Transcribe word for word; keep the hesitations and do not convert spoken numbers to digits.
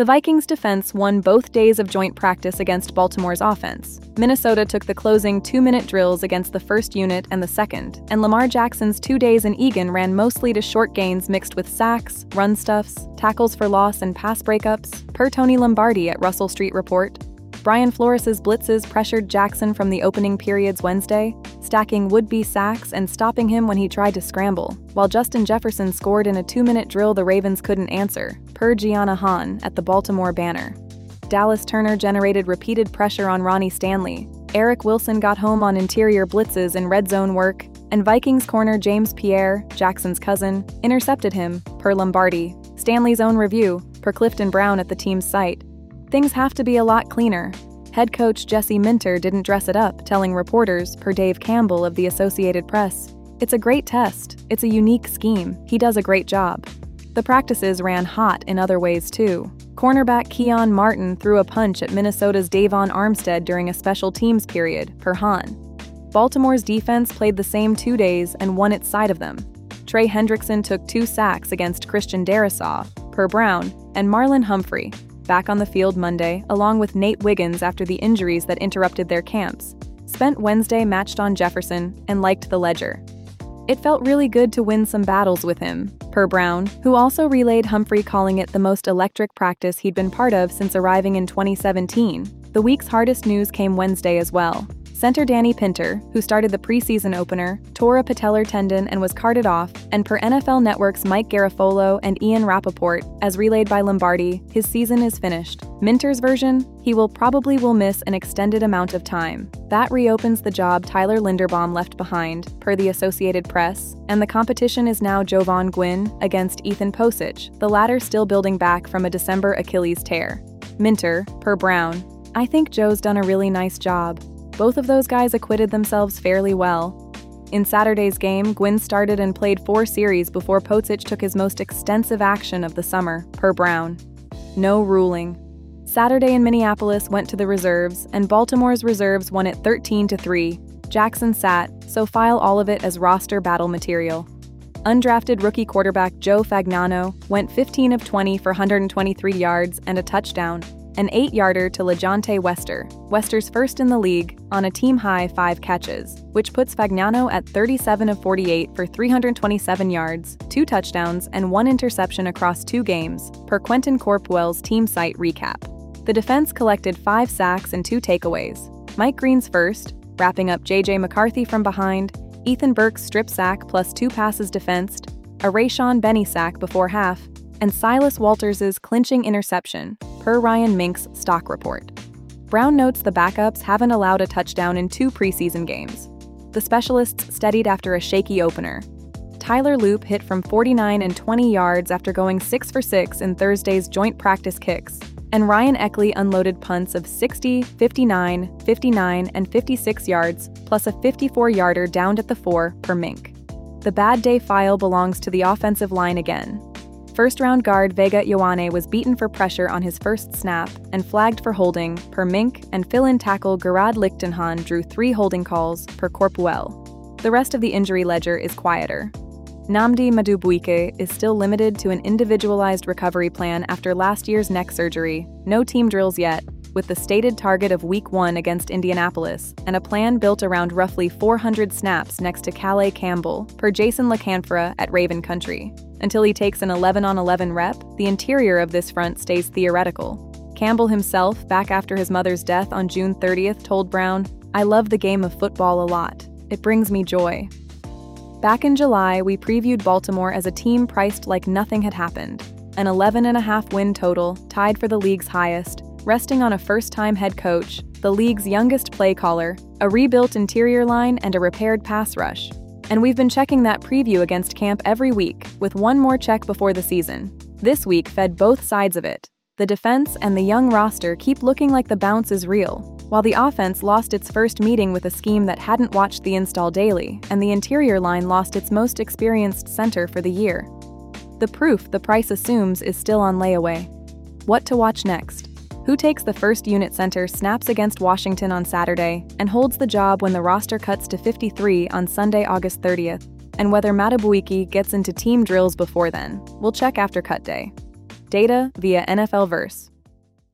The Vikings defense won both days of joint practice against Baltimore's offense. Minnesota took the closing two-minute drills against the first unit and the second, and Lamar Jackson's two days in Eagan ran mostly to short gains mixed with sacks, run stuffs, tackles for loss, and pass breakups, per Tony Lombardi at Russell Street Report. Brian Flores's blitzes pressured Jackson from the opening periods Wednesday, stacking would-be sacks and stopping him when he tried to scramble, while Justin Jefferson scored in a two-minute drill the Ravens couldn't answer, per Gianna Hahn at the Baltimore Banner. Dallas Turner generated repeated pressure on Ronnie Stanley. Eric Wilson got home on interior blitzes and red zone work, and Vikings corner James Pierre, Jackson's cousin, intercepted him, per Lombardi. Stanley's own review, per Clifton Brown at the team's site. Things have to be a lot cleaner. Head coach Jesse Minter didn't dress it up, telling reporters, per Dave Campbell of the Associated Press, "It's a great test. It's a unique scheme. He does a great job." The practices ran hot in other ways too. Cornerback Keon Martin threw a punch at Minnesota's Davon Armstead during a special teams period, per Hahn. Baltimore's defense played the same two days and won its side of them. Trey Hendrickson took two sacks against Christian Darrisaw, per Brown, and Marlon Humphrey, back on the field Monday, along with Nate Wiggins after the injuries that interrupted their camps, spent Wednesday matched on Jefferson and liked the ledger. "It felt really good to win some battles with him," per Brown, who also relayed Humphrey calling it the most electric practice he'd been part of since arriving in twenty seventeen. The week's hardest news came Wednesday as well. Center Danny Pinter, who started the preseason opener, tore a patellar tendon and was carted off, and per N F L Network's Mike Garafolo and Ian Rappaport, as relayed by Lombardi, his season is finished. Minter's version? He will probably will miss an extended amount of time. That reopens the job Tyler Linderbaum left behind, per the Associated Press, and the competition is now Jovan Gwynn against Ethan Posich, the latter still building back from a December Achilles tear. Minter, per Brown, "I think Joe's done a really nice job. Both of those guys acquitted themselves fairly well." In Saturday's game, Gwynn started and played four series before Posich took his most extensive action of the summer, per Brown. No ruling. Saturday in Minneapolis went to the reserves, and Baltimore's reserves won it thirteen to three. Jackson sat, so file all of it as roster battle material. Undrafted rookie quarterback Joe Fagnano went fifteen of twenty for one hundred twenty-three yards and a touchdown, an eight-yarder to LeJontay Wester, Wester's first in the league, on a team-high five catches, which puts Fagnano at thirty-seven of forty-eight for three hundred twenty-seven yards, two touchdowns, and one interception across two games, per Quentin Corpwell's team site recap. The defense collected five sacks and two takeaways. Mike Green's first, wrapping up J J McCarthy from behind, Ethan Burke's strip sack plus two passes defensed, a Rayshon Benny sack before half, and Silas Walters' clinching interception, per Ryan Mink's stock report. Brown notes the backups haven't allowed a touchdown in two preseason games. The specialists steadied after a shaky opener. Tyler Loop hit from forty-nine and twenty yards after going six for six in Thursday's joint practice kicks, and Ryan Eckley unloaded punts of sixty, fifty-nine, fifty-nine, and fifty-six yards, plus a fifty-four-yarder downed at the four, per Mink. The bad day file belongs to the offensive line again. First-round guard Vega Ioane was beaten for pressure on his first snap and flagged for holding, per Mink, and fill-in tackle Gerard Lichtenhahn drew three holding calls, per Corpwell. The rest of the injury ledger is quieter. Nnamdi Madubuike is still limited to an individualized recovery plan after last year's neck surgery, no team drills yet, with the stated target of Week one against Indianapolis, and a plan built around roughly four hundred snaps next to Calais Campbell, per Jason LaCanfora at Raven Country. Until he takes an eleven on eleven rep, the interior of this front stays theoretical. Campbell himself, back after his mother's death on June thirtieth, told Brown, "I love the game of football a lot. It brings me joy." Back in July, we previewed Baltimore as a team priced like nothing had happened. An eleven and a half win total, tied for the league's highest, resting on a first-time head coach, the league's youngest play caller, a rebuilt interior line, and a repaired pass rush. And we've been checking that preview against camp every week, with one more check before the season. This week fed both sides of it. The defense and the young roster keep looking like the bounce is real, while the offense lost its first meeting with a scheme that hadn't watched the install daily, and the interior line lost its most experienced center for the year. The proof the price assumes is still on layaway. What to watch next? Who takes the first unit center snaps against Washington on Saturday and holds the job when the roster cuts to fifty-three on Sunday, August thirtieth, and whether Madubuike gets into team drills before then, we'll check after cut day. Data via N F L Verse.